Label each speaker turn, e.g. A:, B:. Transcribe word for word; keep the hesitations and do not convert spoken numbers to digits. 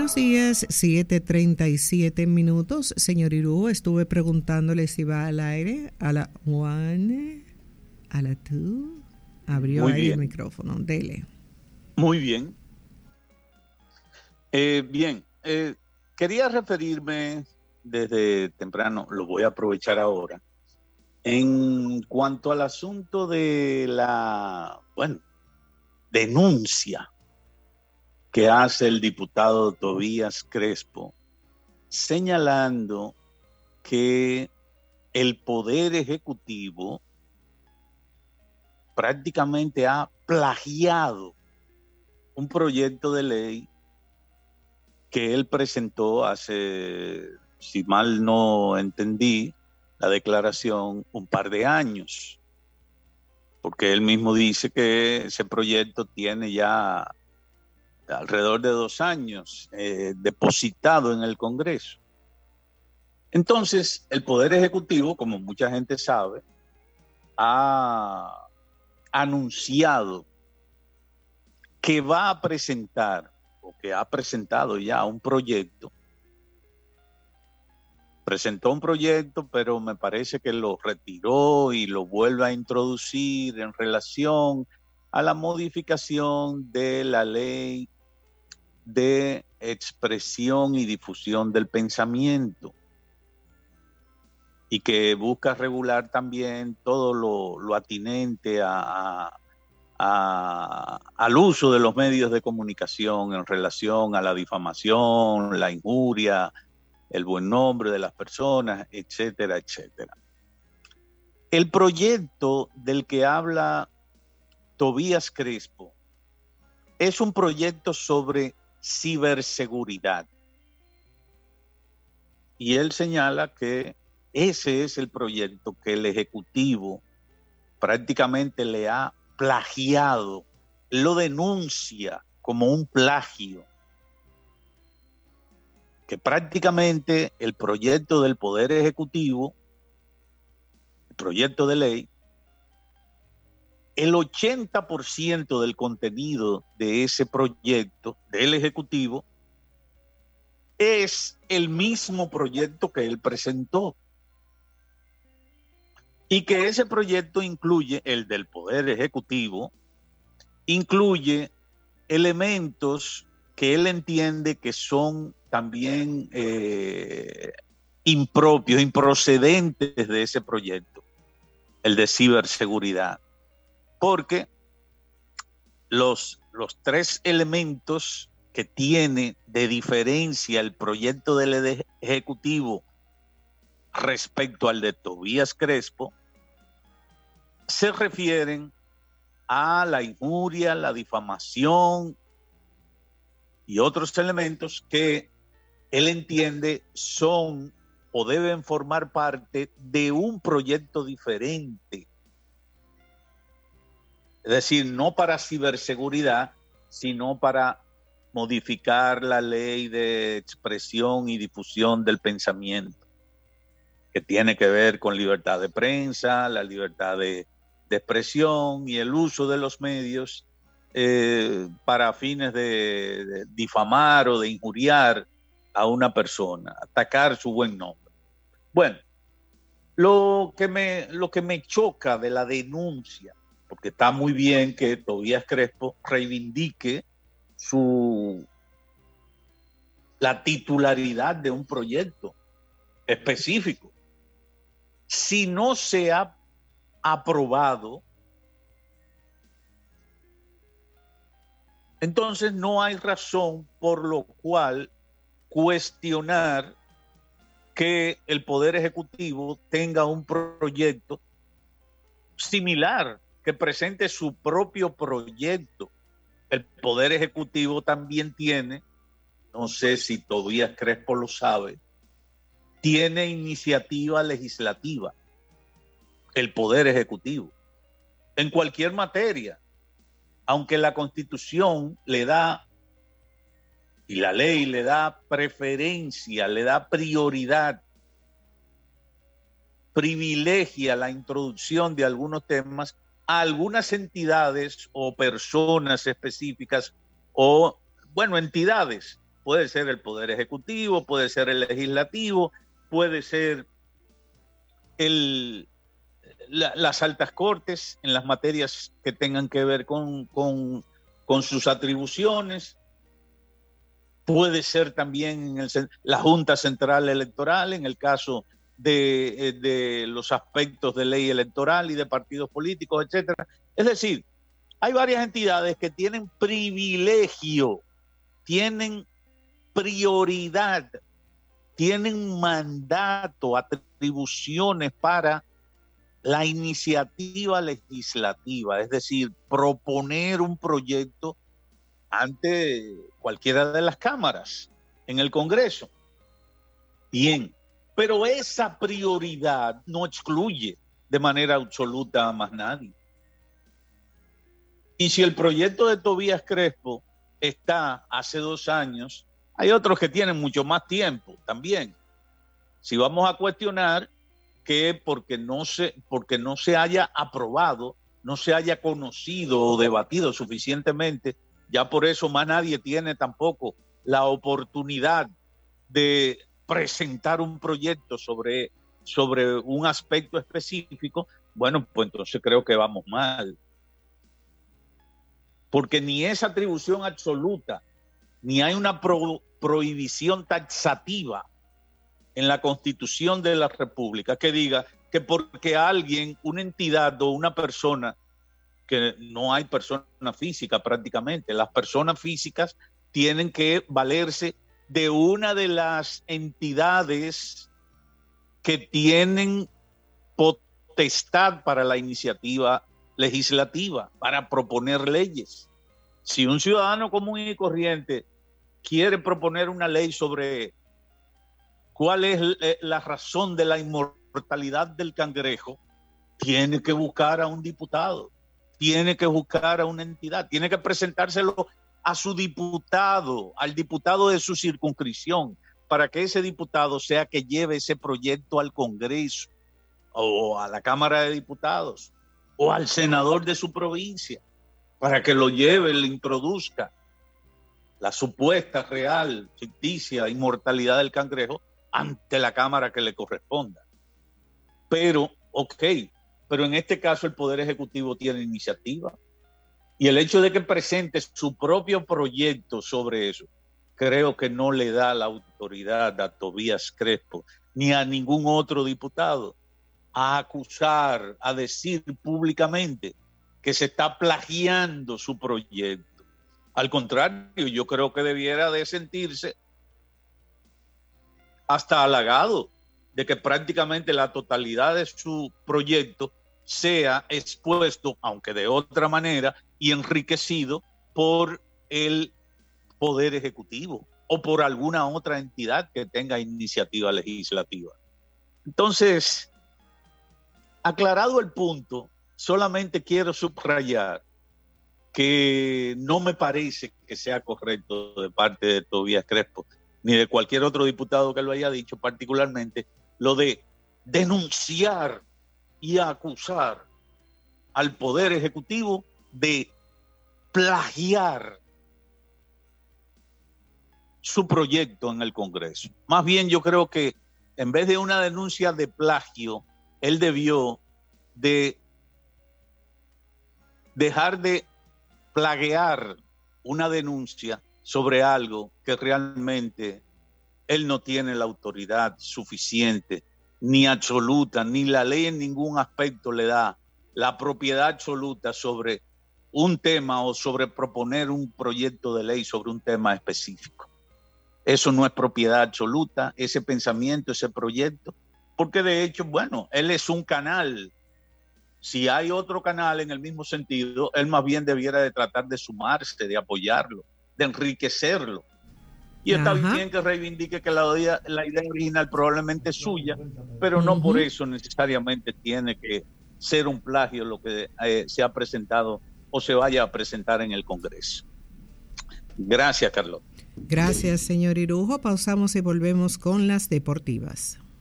A: Buenos días, siete treinta y siete minutos. Señor Irú, estuve preguntándole si va al aire a la one, a la two. Abrió
B: Muy
A: ahí el
B: bien,
A: micrófono, dele.
B: muy bien. Eh, bien, eh, quería referirme desde temprano, lo voy a aprovechar ahora, en cuanto al asunto de la, bueno, denuncia que hace el diputado Tobías Crespo, señalando que el Poder Ejecutivo prácticamente ha plagiado un proyecto de ley que él presentó hace, si mal no entendí la declaración, un par de años, porque él mismo dice que ese proyecto tiene ya alrededor de dos años eh, depositado en el Congreso. Entonces, el Poder Ejecutivo, como mucha gente sabe, ha anunciado que va a presentar o que ha presentado ya un proyecto. Presentó un proyecto, pero me parece que lo retiró y lo vuelve a introducir en relación a la modificación de la ley de expresión y difusión del pensamiento, y que busca regular también todo lo, lo atinente a, a, a, al uso de los medios de comunicación en relación a la difamación, la injuria, el buen nombre de las personas, etcétera, etcétera. El proyecto del que habla Tobías Crespo es un proyecto sobre ciberseguridad. Y él señala que ese es el proyecto que el Ejecutivo prácticamente le ha plagiado, lo denuncia como un plagio, que prácticamente el proyecto del Poder Ejecutivo, el proyecto de ley, el ochenta por ciento del contenido de ese proyecto del Ejecutivo es el mismo proyecto que él presentó. Y que ese proyecto incluye, el del Poder Ejecutivo, incluye elementos que él entiende que son también eh, impropios, improcedentes de ese proyecto, el de ciberseguridad. Porque los, los tres elementos que tiene de diferencia el proyecto del Ejecutivo respecto al de Tobías Crespo se refieren a la injuria, la difamación y otros elementos que él entiende son o deben formar parte de un proyecto diferente. Es decir, no para ciberseguridad, sino para modificar la ley de expresión y difusión del pensamiento, que tiene que ver con libertad de prensa, la libertad de, de expresión y el uso de los medios eh, para fines de, de difamar o de injuriar a una persona, atacar su buen nombre. Bueno, lo que me, lo que me choca de la denuncia, porque está muy bien que Tobías Crespo reivindique su, la titularidad de un proyecto específico. Si no se ha aprobado, entonces no hay razón por lo cual cuestionar que el Poder Ejecutivo tenga un proyecto similar, que presente su propio proyecto. El Poder Ejecutivo también tiene, no sé si Tobías Crespo lo sabe, tiene iniciativa legislativa, el Poder Ejecutivo, en cualquier materia, aunque la Constitución le da, y la ley le da preferencia, le da prioridad, privilegia la introducción de algunos temas a algunas entidades o personas específicas o, bueno, entidades puede ser el Poder Ejecutivo, puede ser el Legislativo, puede ser el, la, las altas cortes en las materias que tengan que ver con, con, con sus atribuciones, puede ser también en el, la Junta Central Electoral en el caso de, de los aspectos de ley electoral y de partidos políticos, etcétera. Es decir, hay varias entidades que tienen privilegio, tienen prioridad, tienen mandato, atribuciones para la iniciativa legislativa, es decir, proponer un proyecto ante cualquiera de las cámaras en el Congreso. Bien, pero esa prioridad no excluye de manera absoluta a más nadie. Y si el proyecto de Tobías Crespo está hace dos años, hay otros que tienen mucho más tiempo también. Si vamos a cuestionar que porque no se, porque no se haya aprobado, no se haya conocido o debatido suficientemente, ya por eso más nadie tiene tampoco la oportunidad de presentar un proyecto sobre, sobre un aspecto específico, bueno, pues entonces creo que vamos mal. Porque ni es atribución absoluta, ni hay una pro, prohibición taxativa en la Constitución de la República que diga que porque alguien, una entidad o una persona, que no hay persona física prácticamente, las personas físicas tienen que valerse de una de las entidades que tienen potestad para la iniciativa legislativa, para proponer leyes. Si un ciudadano común y corriente quiere proponer una ley sobre cuál es la razón de la inmortalidad del cangrejo, tiene que buscar a un diputado, tiene que buscar a una entidad, tiene que presentárselo a su diputado, al diputado de su circunscripción, para que ese diputado sea que lleve ese proyecto al Congreso o a la Cámara de Diputados o al senador de su provincia, para que lo lleve, le introduzca la supuesta real, ficticia inmortalidad del cangrejo ante la Cámara que le corresponda. Pero, ok, pero en este caso el Poder Ejecutivo tiene iniciativa. Y el hecho de que presente su propio proyecto sobre eso, creo que no le da la autoridad a Tobías Crespo ni a ningún otro diputado a acusar, a decir públicamente que se está plagiando su proyecto. Al contrario, yo creo que debiera de sentirse hasta halagado de que prácticamente la totalidad de su proyecto sea expuesto, aunque de otra manera, y enriquecido por el Poder Ejecutivo o por alguna otra entidad que tenga iniciativa legislativa. Entonces, aclarado el punto, solamente quiero subrayar que no me parece que sea correcto de parte de Tobías Crespo, ni de cualquier otro diputado que lo haya dicho, particularmente lo de denunciar y acusar al Poder Ejecutivo de plagiar su proyecto en el Congreso. Más bien yo creo que en vez de una denuncia de plagio, él debió de dejar de plagiar una denuncia sobre algo que realmente él no tiene la autoridad suficiente, ni absoluta, ni la ley en ningún aspecto le da la propiedad absoluta sobre un tema o sobre proponer un proyecto de ley sobre un tema específico. Eso no es propiedad absoluta, ese pensamiento, ese proyecto, porque de hecho, bueno, él es un canal. Si hay otro canal en el mismo sentido, él más bien debiera de tratar de sumarse, de apoyarlo, de enriquecerlo. Y está Ajá. bien que reivindique que la idea, la idea original probablemente es suya, pero no uh-huh. por eso necesariamente tiene que ser un plagio lo que eh, se ha presentado o se vaya a presentar en el Congreso. Gracias, Carlos.
A: Gracias, señor Irujo. Pausamos y volvemos con las deportivas.